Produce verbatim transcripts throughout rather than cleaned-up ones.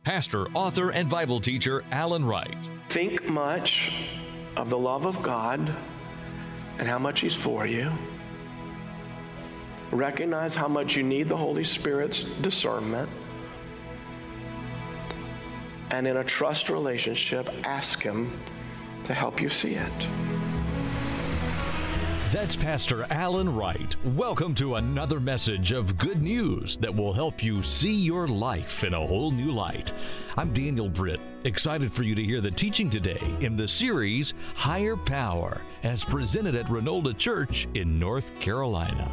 pastor, author, and Bible teacher Alan Wright. Think much of the love of God and how much He's for you. Recognize how much you need the Holy Spirit's discernment. And in a trust relationship, ask Him to help you see it. That's Pastor Alan Wright. Welcome to another message of good news that will help you see your life in a whole new light. I'm Daniel Britt, excited for you to hear the teaching today in the series Higher Power, as presented at Renolda Church in North Carolina.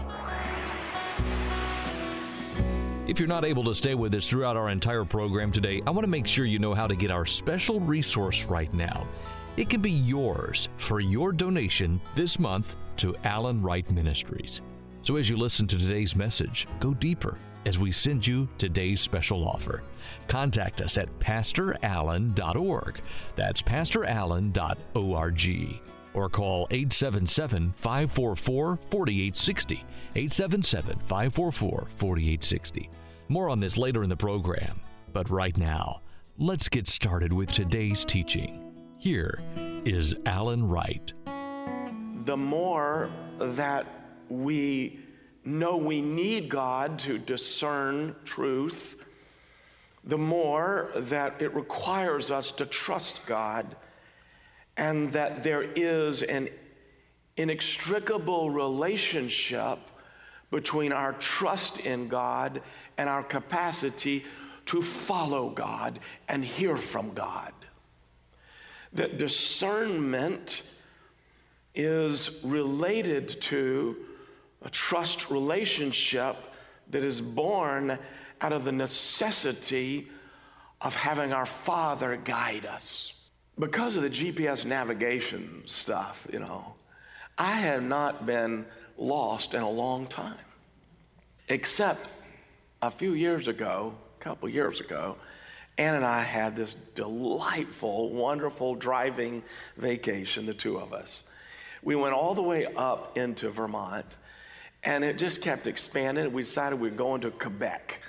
If you're not able to stay with us throughout our entire program today, I want to make sure you know how to get our special resource right now. It can be yours for your donation this month to Alan Wright Ministries. So as you listen to today's message, go deeper as we send you today's special offer. Contact us at pastor allen dot org. That's pastor allen dot org. Or call eight seven seven, five four four, four eight six zero, eight seven seven, five four four, four eight six zero. More on this later in the program. But right now, let's get started with today's teaching. Here is Alan Wright. The more that we know we need God to discern truth, the more that it requires us to trust God, and that there is an inextricable relationship between our trust in God and our capacity to follow God and hear from God. That discernment is related to a trust relationship that is born out of the necessity of having our Father guide us. Because of the G P S navigation stuff, you know, I have not been lost in a long time. Except a few years ago, a couple years ago, Ann and I had this delightful, wonderful driving vacation, the two of us. We went all the way up into Vermont, and it just kept expanding. We decided we were going to Quebec.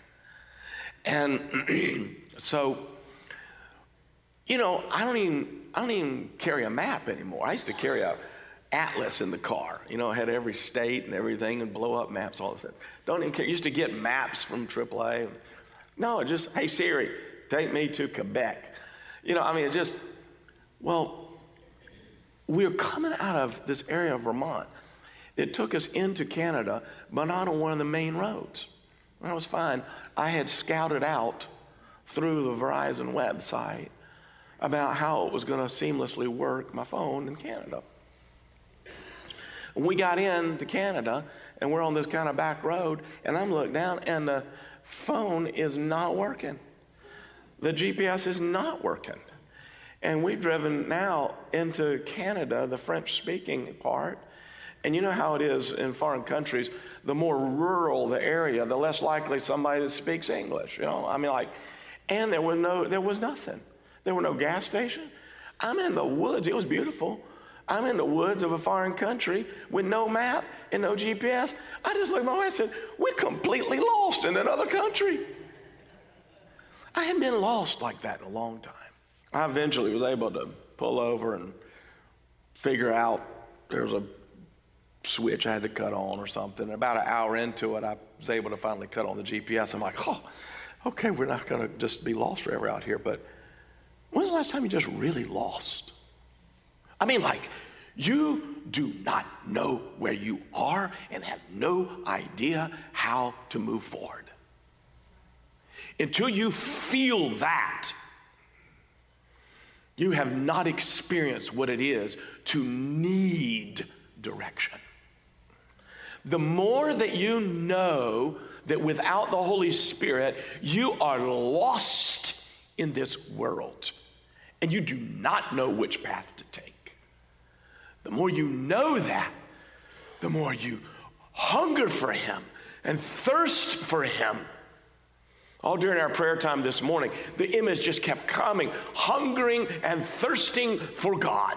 And so, you know, I don't even I don't even carry a map anymore. I used to carry a atlas in the car. You know, I had every state and everything and blow up maps, all this stuff. Don't even care. Used to get maps from triple A. No, just, hey Siri, take me to Quebec. You know, I mean, it just, well, we're coming out of this area of Vermont. It took us into Canada, but not on one of the main roads. That was fine. I had scouted out through the Verizon website about how it was going to seamlessly work my phone in Canada. We got into Canada, and we're on this kind of back road, and I'm looking down, and the phone is not working. The G P S is not working. And we've driven now into Canada, the French-speaking part, and you know how it is in foreign countries, the more rural the area, the less likely somebody that speaks English, you know? I mean, like, and there was no, there was nothing. There were no gas station. I'm in the woods. It was beautiful. I'm in the woods of a foreign country with no map and no G P S. I just looked at my wife and said, we're completely lost in another country. I hadn't been lost like that in a long time. I eventually was able to pull over and figure out there was a switch I had to cut on or something. About an hour into it, I was able to finally cut on the G P S. I'm like, oh, okay, we're not going to just be lost forever out here. But when's the last time you just really lost? I mean, like, you do not know where you are and have no idea how to move forward. Until you feel that, you have not experienced what it is to need direction. The more that you know that without the Holy Spirit, you are lost in this world and you do not know which path to take. The more you know that, the more you hunger for Him and thirst for Him. All during our prayer time this morning, the image just kept coming, hungering and thirsting for God.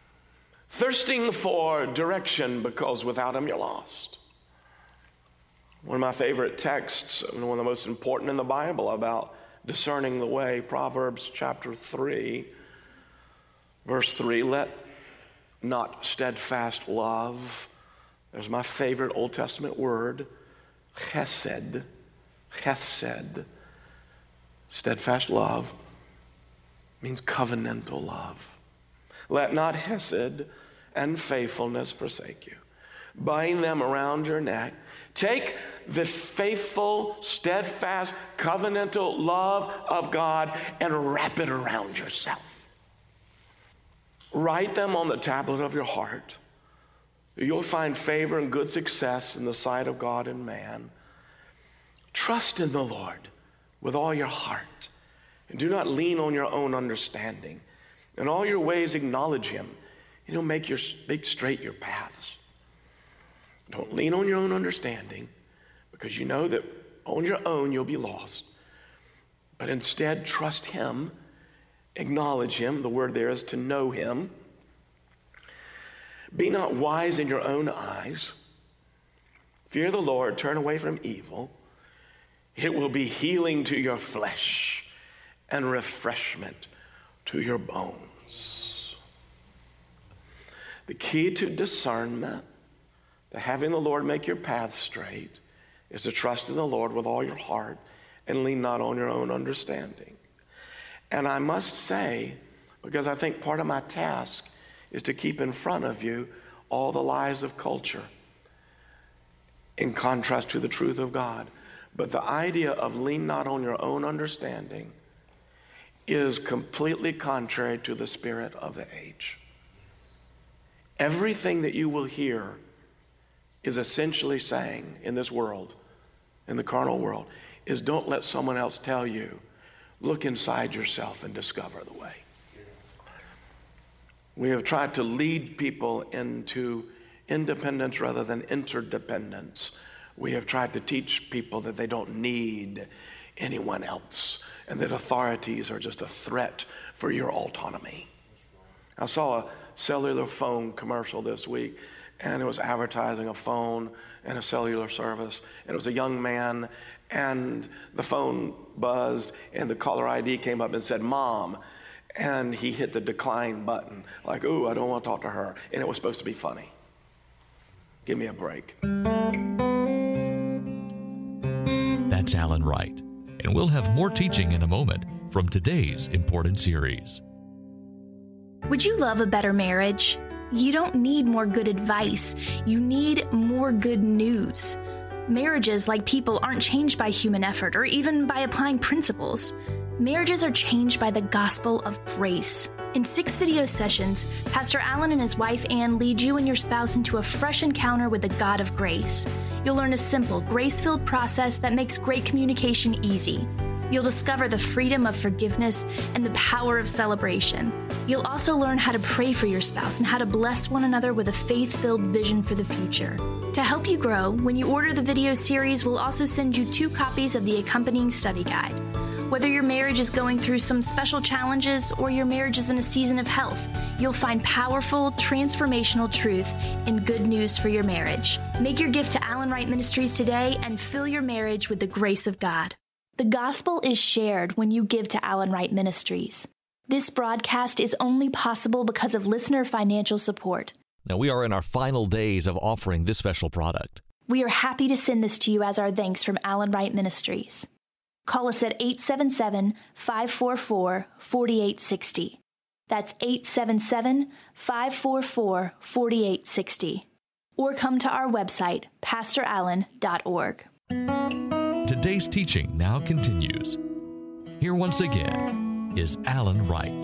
Thirsting for direction because without Him you're lost. One of my favorite texts, one of the most important in the Bible about discerning the way, Proverbs chapter three, verse three, let not steadfast love, there's my favorite Old Testament word, chesed, chesed, steadfast love means covenantal love. Let not hesed and faithfulness forsake you. Bind them around your neck. Take the faithful, steadfast, covenantal love of God and wrap it around yourself. Write them on the tablet of your heart. You'll find favor and good success in the sight of God and man. Trust in the Lord with all your heart, and do not lean on your own understanding. In all your ways acknowledge him, and he'll make, your, make straight your paths. Don't lean on your own understanding, because you know that on your own you'll be lost. But instead, trust him, acknowledge him. The word there is to know him. Be not wise in your own eyes. Fear the Lord, turn away from evil. It will be healing to your flesh and refreshment to your bones. The key to discernment, to having the Lord make your path straight, is to trust in the Lord with all your heart and lean not on your own understanding. And I must say, because I think part of my task is to keep in front of you all the lies of culture in contrast to the truth of God. But the idea of lean not on your own understanding is completely contrary to the spirit of the age. Everything that you will hear is essentially saying in this world, in the carnal world, is don't let someone else tell you. Look inside yourself and discover the way. We have tried to lead people into independence rather than interdependence. We have tried to teach people that they don't need anyone else and that authorities are just a threat for your autonomy. I saw a cellular phone commercial this week, and it was advertising a phone and a cellular service, and it was a young man, and the phone buzzed, and the caller I D came up and said, "Mom," and he hit the decline button, like, "Ooh, I don't want to talk to her," and it was supposed to be funny. Give me a break. That's Alan Wright, and we'll have more teaching in a moment from today's important series. Would you love a better marriage? You don't need more good advice. You need more good news. Marriages, like people, aren't changed by human effort or even by applying principles. Marriages are changed by the gospel of grace. In six video sessions, Pastor Alan and his wife Ann lead you and your spouse into a fresh encounter with the God of grace. You'll learn a simple, grace-filled process that makes great communication easy. You'll discover the freedom of forgiveness and the power of celebration. You'll also learn how to pray for your spouse and how to bless one another with a faith-filled vision for the future. To help you grow, when you order the video series, we'll also send you two copies of the accompanying study guide. Whether your marriage is going through some special challenges or your marriage is in a season of health, you'll find powerful, transformational truth and good news for your marriage. Make your gift to Alan Wright Ministries today and fill your marriage with the grace of God. The gospel is shared when you give to Alan Wright Ministries. This broadcast is only possible because of listener financial support. Now, we are in our final days of offering this special product. We are happy to send this to you as our thanks from Alan Wright Ministries. Call us at eight seven seven, five four four, four eight six zero. That's eight seven seven, five four four, four eight six zero. Or come to our website, pastor allen dot org. Today's teaching now continues. Here once again is Alan Wright.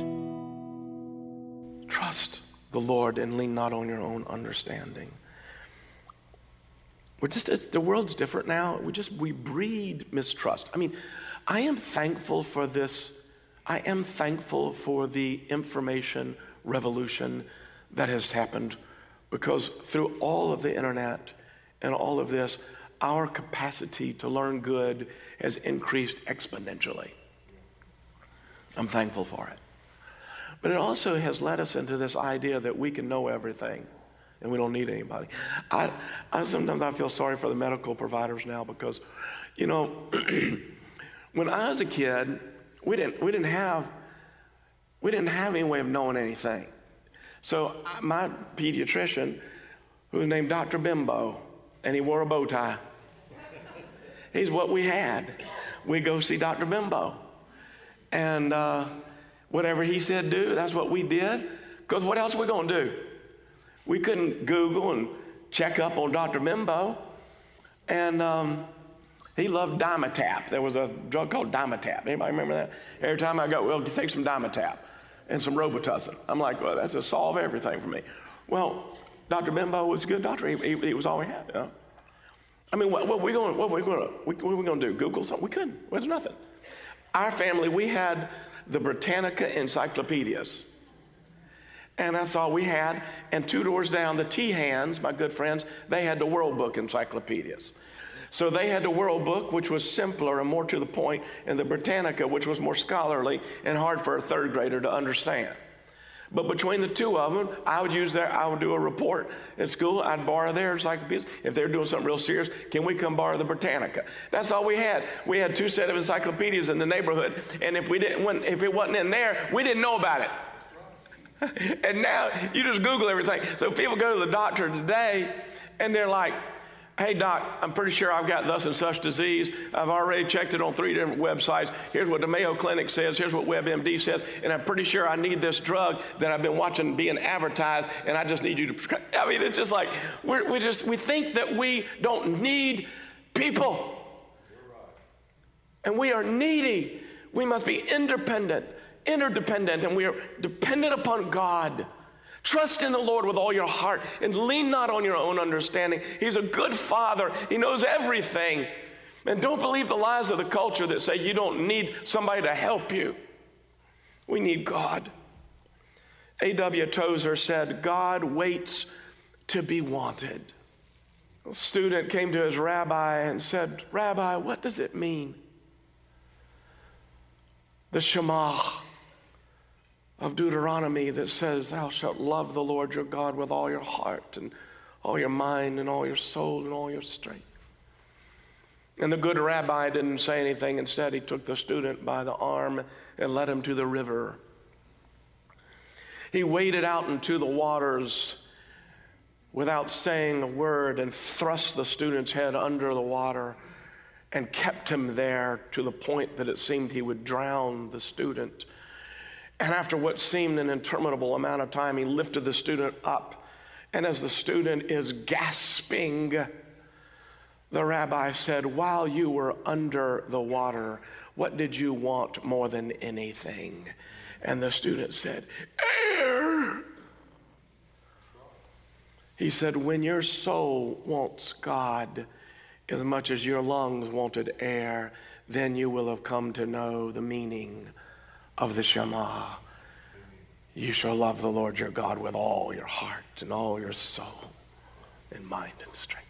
Trust the Lord and lean not on your own understanding. We're just, it's, the world's different now. We just, we breed mistrust. I mean, I am thankful for this. I am thankful for the information revolution that has happened, because through all of the internet and all of this, our capacity to learn good has increased exponentially. I'm thankful for it. But it also has led us into this idea that we can know everything and we don't need anybody. I, I sometimes I feel sorry for the medical providers now because, you know, when I was a kid, we didn't we didn't have we didn't have any way of knowing anything. So my pediatrician, who was named Doctor Bimbo, and he wore a bow tie. He's what we had. We go see Doctor Bimbo, and uh, whatever he said do, that's what we did. Because what else are we going to do? We couldn't Google and check up on Doctor Bimbo. And um, he loved Dimetap. There was a drug called Dimetap. Anybody remember that? Every time I go, well, take some Dimetap and some Robitussin. I'm like, well, that's a solve everything for me. Well, Doctor Bimbo was a good doctor. He, he, he was all we had. You know? I mean, what, what we going? What we going? What are we going to do? Google something? We couldn't. There's nothing. Our family, we had the Britannica encyclopedias. And that's all we had. And two doors down, the T-Hands, my good friends, they had the World Book encyclopedias. So they had the World Book, which was simpler and more to the point, and the Britannica, which was more scholarly and hard for a third grader to understand. But between the two of them, I would use their, I would do a report at school. I'd borrow their encyclopedias. If they're doing something real serious, can we come borrow the Britannica? That's all we had. We had two set of encyclopedias in the neighborhood, and if we didn't, when, if it wasn't in there, we didn't know about it. And now you just Google everything. So people go to the doctor today and they're like, hey, doc, I'm pretty sure I've got thus and such disease. I've already checked it on three different websites. Here's what the Mayo Clinic says. Here's what WebMD says. And I'm pretty sure I need this drug that I've been watching being advertised, and I just need you to prescribe. I mean, it's just like, we're, we just, we think that we don't need people. And we are needy. We must be independent. Interdependent, and we are dependent upon God. Trust in the Lord with all your heart and lean not on your own understanding. He's a good father. He knows everything. And don't believe the lies of the culture that say you don't need somebody to help you. We need God. A W Tozer said, God waits to be wanted. A student came to his rabbi and said, Rabbi, what does it mean? The Shema of Deuteronomy that says, thou shalt love the Lord your God with all your heart and all your mind and all your soul and all your strength. And the good rabbi didn't say anything. Instead, he took the student by the arm and led him to the river. He waded out into the waters without saying a word and thrust the student's head under the water and kept him there to the point that it seemed he would drown the student. And after what seemed an interminable amount of time, he lifted the student up. And as the student is gasping, the rabbi said, while you were under the water, what did you want more than anything? And the student said, air. He said, when your soul wants God as much as your lungs wanted air, then you will have come to know the meaning of the Shema. You shall love the Lord your God with all your heart and all your soul and mind and strength.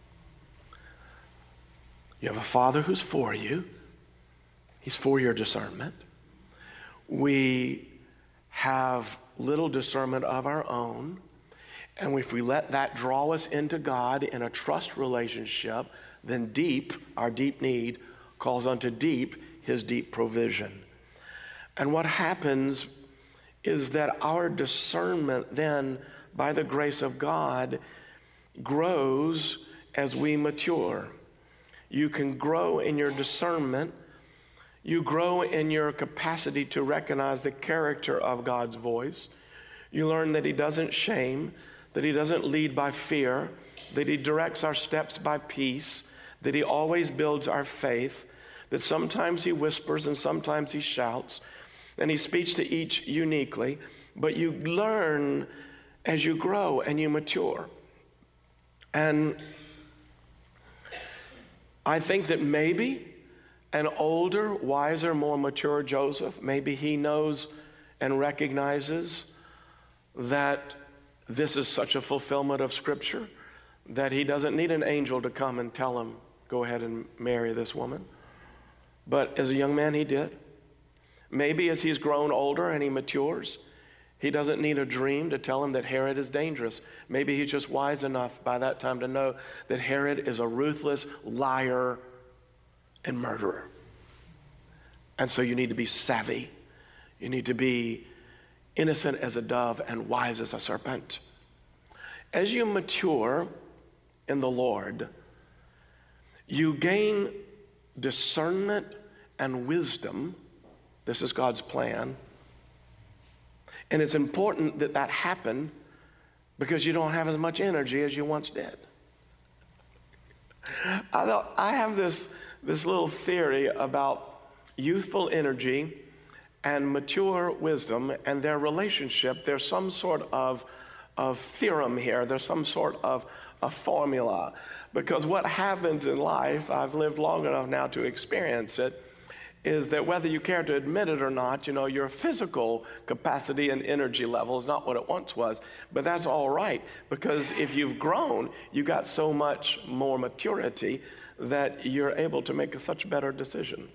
You have a Father who's for you. He's for your discernment. We have little discernment of our own, and if we let that draw us into God in a trust relationship, then deep, our deep need, calls unto deep his deep provision. And what happens is that our discernment then, by the grace of God, grows as we mature. You can grow in your discernment. You grow in your capacity to recognize the character of God's voice. You learn that he doesn't shame, that he doesn't lead by fear, that he directs our steps by peace, that he always builds our faith, that sometimes he whispers and sometimes he shouts, and he speaks to each uniquely, but you learn as you grow and you mature. And I think that maybe an older, wiser, more mature Joseph, maybe he knows and recognizes that this is such a fulfillment of Scripture that he doesn't need an angel to come and tell him, go ahead and marry this woman. But as a young man, he did. Maybe as he's grown older and he matures, He doesn't need a dream to tell him that Herod is dangerous. Maybe he's just wise enough by that time to know that Herod is a ruthless liar and murderer. And so you need to be savvy. You need to be innocent as a dove and wise as a serpent. As you mature in the Lord, you gain discernment and wisdom. This is God's plan. And it's important that that happen because you don't have as much energy as you once did. I, thought, I have this, this little theory about youthful energy and mature wisdom and their relationship. There's some sort of, of theorem here. There's some sort of a formula. Because what happens in life, I've lived long enough now to experience it, is that whether you care to admit it or not, you know, your physical capacity and energy level is not what it once was. But that's all right, because if you've grown, you got so much more maturity that you're able to make a such better decision.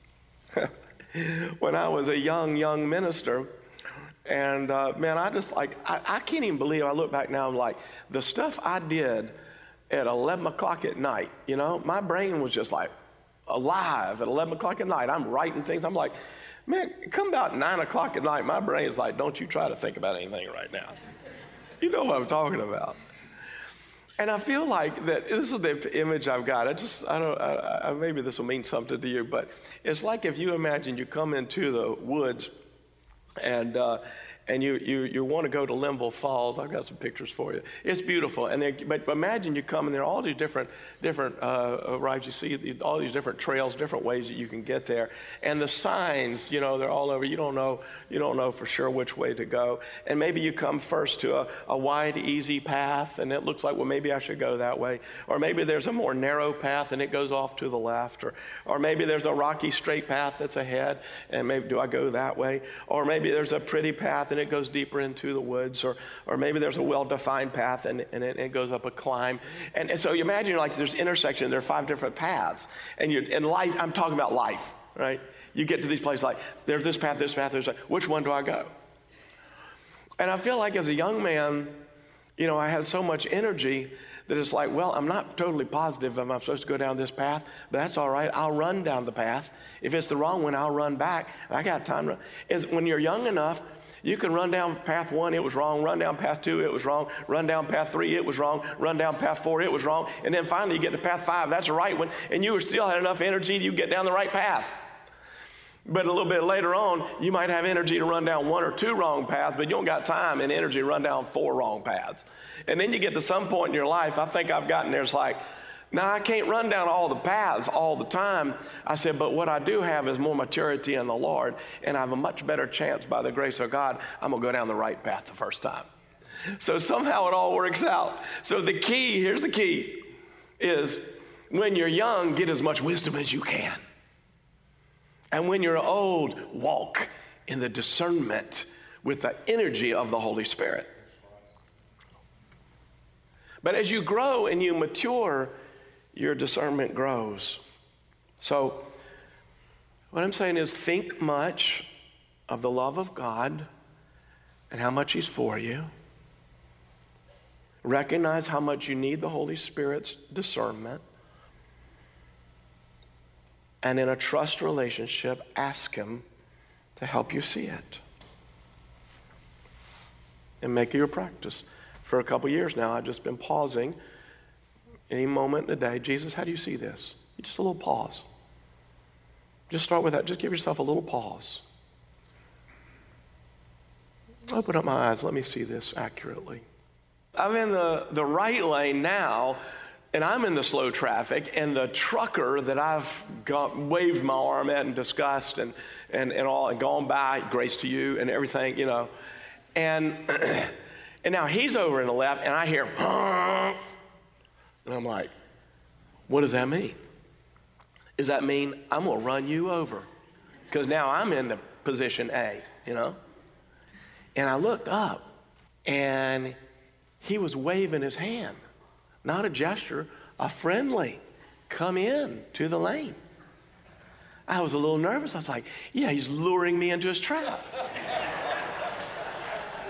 When I was a young, young minister, and uh, man, I just like, I, I can't even believe, I look back now, I'm like, the stuff I did at eleven o'clock at night, you know, my brain was just like, alive at eleven o'clock at night. I'm writing things. I'm like, man, come about nine o'clock at night, my brain is like, don't you try to think about anything right now. You know what I'm talking about. And I feel like that this is the image I've got. I just, I don't, I, I, maybe this will mean something to you, but it's like if you imagine you come into the woods and uh, and you, you, you want to go to Linville Falls. I've got some pictures for you. It's beautiful. And but imagine you come and there are all these different different uh, rides. You see all these different trails, different ways that you can get there. And the signs, you know, they're all over. You don't know you don't know for sure which way to go. And maybe you come first to a, a wide, easy path, and it looks like, well, maybe I should go that way. Or maybe there's a more narrow path, and it goes off to the left. Or or maybe there's a rocky, straight path that's ahead, and maybe do I go that way? Or maybe there's a pretty path, and it goes deeper into the woods, or or maybe there's a well-defined path, and, and it, it goes up a climb. And, and so you imagine, like, there's intersection, there are five different paths. And you in life, I'm talking about life, right? You get to these places like, there's this path, this path, there's a, which one do I go? And I feel like as a young man, you know, I had so much energy that it's like, well, I'm not totally positive if I'm supposed to go down this path, but that's all right. I'll run down the path. If it's the wrong one, I'll run back. I got time to run. Is when you're young enough, you can run down path one, it was wrong. Run down path two, it was wrong. Run down path three, it was wrong. Run down path four, it was wrong. And then finally you get to path five, that's the right one. And you still had enough energy to get down the right path. But a little bit later on, you might have energy to run down one or two wrong paths, but you don't got time and energy to run down four wrong paths. And then you get to some point in your life, I think I've gotten there, it's like, now I can't run down all the paths all the time. I said, but what I do have is more maturity in the Lord, and I have a much better chance by the grace of God, I'm gonna go down the right path the first time. So somehow it all works out. So the key, here's the key, is when you're young, get as much wisdom as you can. And when you're old, walk in the discernment with the energy of the Holy Spirit. But as you grow and you mature, your discernment grows. So what I'm saying is, think much of the love of God and how much He's for you. Recognize how much you need the Holy Spirit's discernment. And in a trust relationship, ask Him to help you see it. And make it your practice. For a couple years now, I've just been pausing. Any moment in the day, Jesus, how do you see this? Just a little pause. Just start with that. Just give yourself a little pause. Open up my eyes. Let me see this accurately. I'm in the, the right lane now, and I'm in the slow traffic, and the trucker that I've got, waved my arm at and discussed and, and, and all, and gone by, grace to you and everything, you know. And, and now he's over in the left, and I hear, and I'm like, what does that mean? Does that mean I'm going to run you over? Because now I'm in the position A, you know? And I looked up, and he was waving his hand. Not a gesture, a friendly, come in to the lane. I was a little nervous. I was like, yeah, he's luring me into his trap.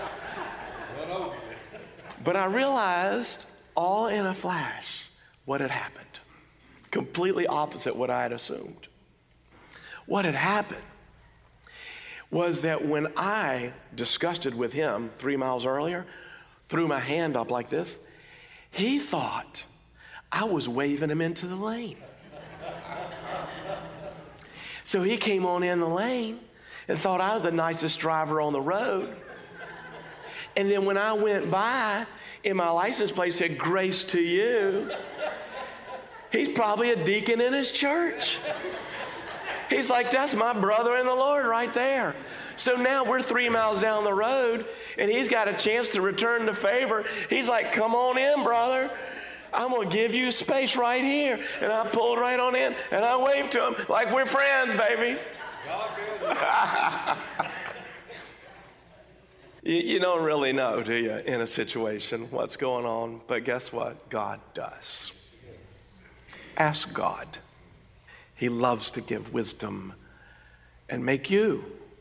But I realized all in a flash what had happened. Completely opposite what I had assumed. What had happened was that when I, disgusted with him three miles earlier, threw my hand up like this, he thought I was waving him into the lane. So he came on in the lane and thought I was the nicest driver on the road. And then when I went by, and my license plate said, "Grace to you," he's probably a deacon in his church. He's like, "That's my brother in the Lord right there." So now we're three miles down the road, and he's got a chance to return the favor. He's like, "Come on in, brother. I'm going to give you space right here." And I pulled right on in, and I waved to him like we're friends, baby. you, you don't really know, do you, in a situation, what's going on. But guess what? God does. Ask God. He loves to give wisdom and make you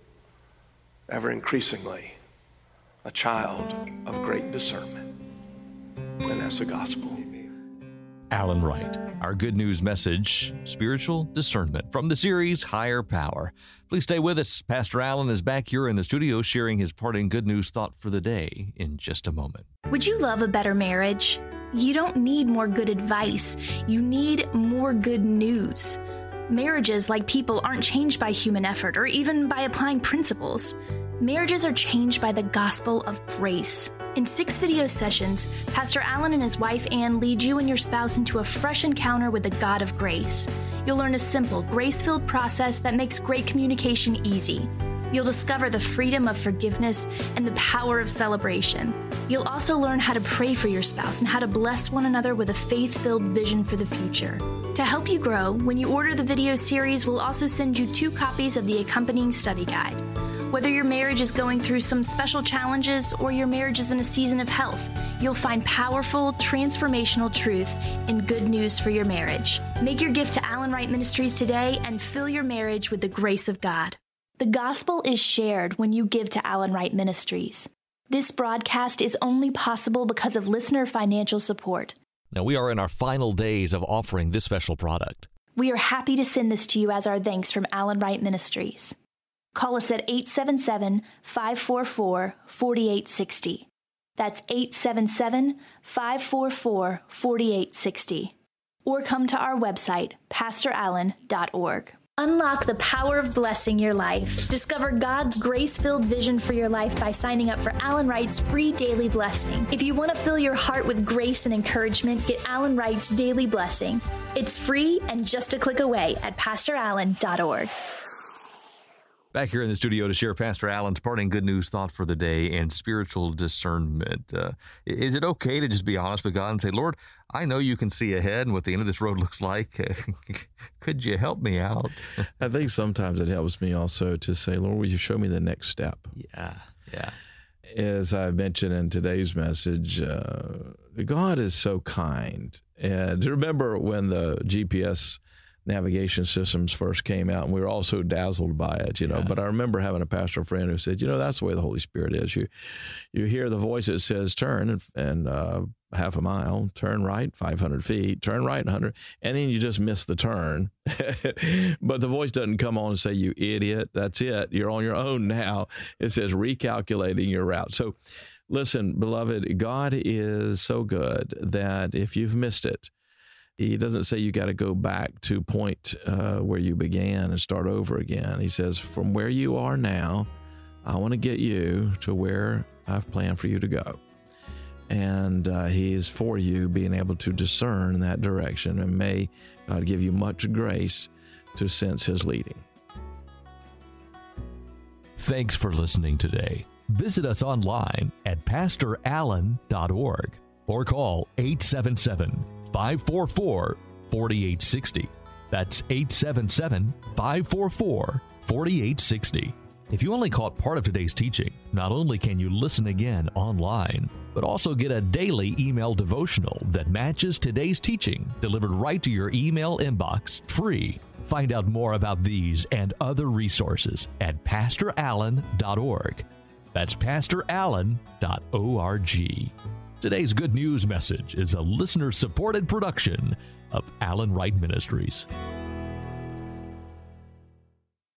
ever increasingly a child of great discernment. And that's the gospel. Alan Wright, our good news message, spiritual discernment from the series Higher Power. Please stay with us. Pastor Alan is back here in the studio sharing his parting good news thought for the day in just a moment. Would you love a better marriage? You don't need more good advice. You need more good news. Marriages, like people, aren't changed by human effort or even by applying principles. Marriages are changed by the gospel of grace. In six video sessions, Pastor Alan and his wife Ann lead you and your spouse into a fresh encounter with the God of grace. You'll learn a simple, grace-filled process that makes great communication easy. You'll discover the freedom of forgiveness and the power of celebration. You'll also learn how to pray for your spouse and how to bless one another with a faith-filled vision for the future. To help you grow, when you order the video series, we'll also send you two copies of the accompanying study guide. Whether your marriage is going through some special challenges or your marriage is in a season of health, you'll find powerful, transformational truth and good news for your marriage. Make your gift to Alan Wright Ministries today and fill your marriage with the grace of God. The gospel is shared when you give to Alan Wright Ministries. This broadcast is only possible because of listener financial support. Now, we are in our final days of offering this special product. We are happy to send this to you as our thanks from Alan Wright Ministries. Call us at eight seven seven, five four four, four eight six zero. That's eight seven seven, five four four, four eight six zero. Or come to our website, pastor allen dot org. Unlock the power of blessing your life. Discover God's grace-filled vision for your life by signing up for Alan Wright's free daily blessing. If you want to fill your heart with grace and encouragement, get Alan Wright's daily blessing. It's free and just a click away at pastor allen dot org. Back here in the studio to share Pastor Alan's parting good news thought for the day and spiritual discernment. Uh, is it okay to just be honest with God and say, "Lord, I know you can see ahead and what the end of this road looks like. Could you help me out?" I think sometimes it helps me also to say, "Lord, will you show me the next step?" Yeah, yeah. As I mentioned in today's message, uh, God is so kind. And remember when the G P S navigation systems first came out, and we were all so dazzled by it, you know. Yeah. But I remember having a pastor friend who said, you know, that's the way the Holy Spirit is. You you hear the voice that says, turn, and, and uh, half a mile, turn right, five hundred feet, turn right, one hundred, and then you just miss the turn. But the voice doesn't come on and say, you idiot, that's it, you're on your own now. It says recalculating your route. So listen, beloved, God is so good that if you've missed it, He doesn't say you got to go back to point uh, where you began and start over again. He says, from where you are now, I want to get you to where I've planned for you to go. And uh, He is for you being able to discern that direction. And may God give you much grace to sense His leading. Thanks for listening today. Visit us online at pastor allen dot org or call eight seven seven, five four four, four eight six zero. That's eight seven seven, five four four, four eight six zero. If you only caught part of today's teaching, not only can you listen again online, but also get a daily email devotional that matches today's teaching delivered right to your email inbox, free. Find out more about these and other resources at pastor allen dot org. That's pastor allen dot org. Today's good news message is a listener-supported production of Allen Wright Ministries.